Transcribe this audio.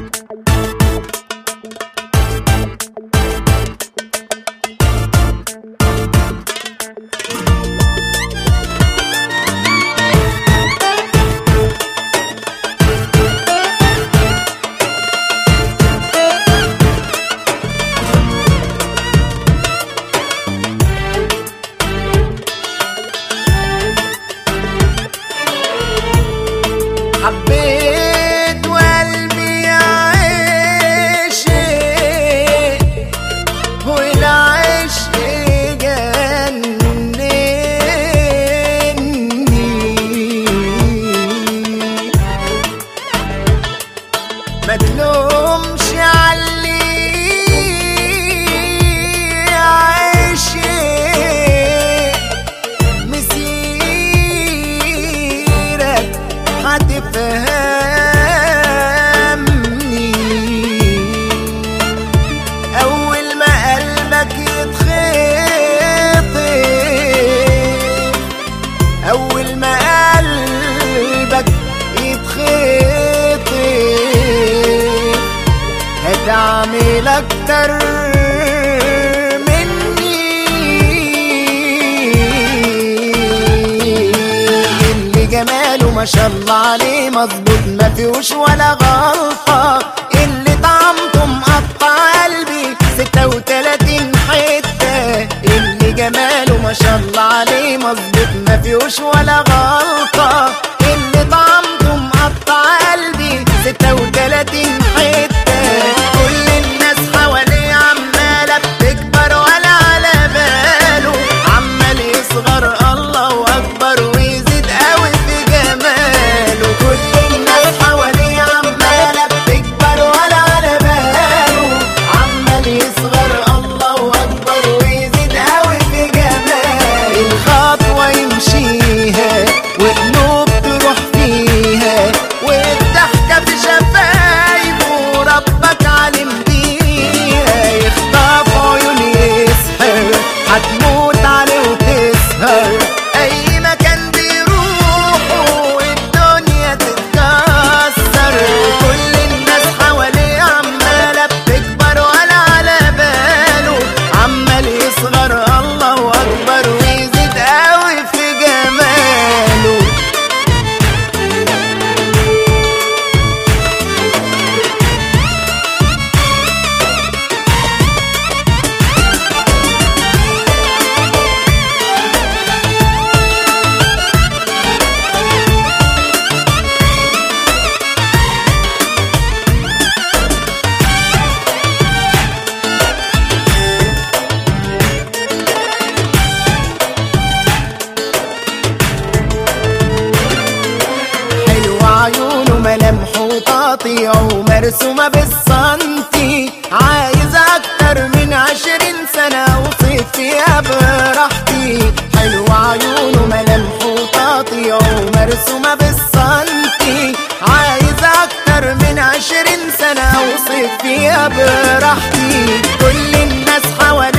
حبيت وقلبي عشق والعشق جنني، ما تلومش عاللي عشق مسيرك هتفهمني. أول ما قلبك يتخطف، أول ما قلبك يتخطف هتعمل أكتر جماله ما شاء الله عليه مظبوط ما فيهوش ولا غلطة، اللي طعمته مقطع قلبي 36 حتة، اللي جماله ما شاء الله عليه مظبوط ما فيهوش ولا غلطة، اللي طعمته مقطع قلبي 36 حتة. كل الناس حواليه عمالة بتكبر ولا على باله، عمال يصغر الله أكبر ويزيد قوي في جماله. كل الناس حواليه عمالة بتكبر ولا على باله، عمال يصغر الله أكبر ويزيد قوي في جماله. الخطوة يمشيها وقلوب تروح فيها، والضحكة في شفايفه ربك علم بيها. يخطف عيون يسحر هتموت عليه وتسهر، أي مكان بيروحوا الدنيا تتكسر. كل الناس حواليه عمالة بتكبر ولا على باله، عمال يصغر الله أكبر ويزيد قوي في جماله. عيونه ملامحه تقطيع ومرسومة بالسنتي، عايز أكتر من 20 سنة أوصف فيها براحتي. حلو عيونه ملامحه تقطيع ومرسومة بالسنتي، عايز أكتر من 20 سنة أوصف فيها براحتي. كل الناس حوالي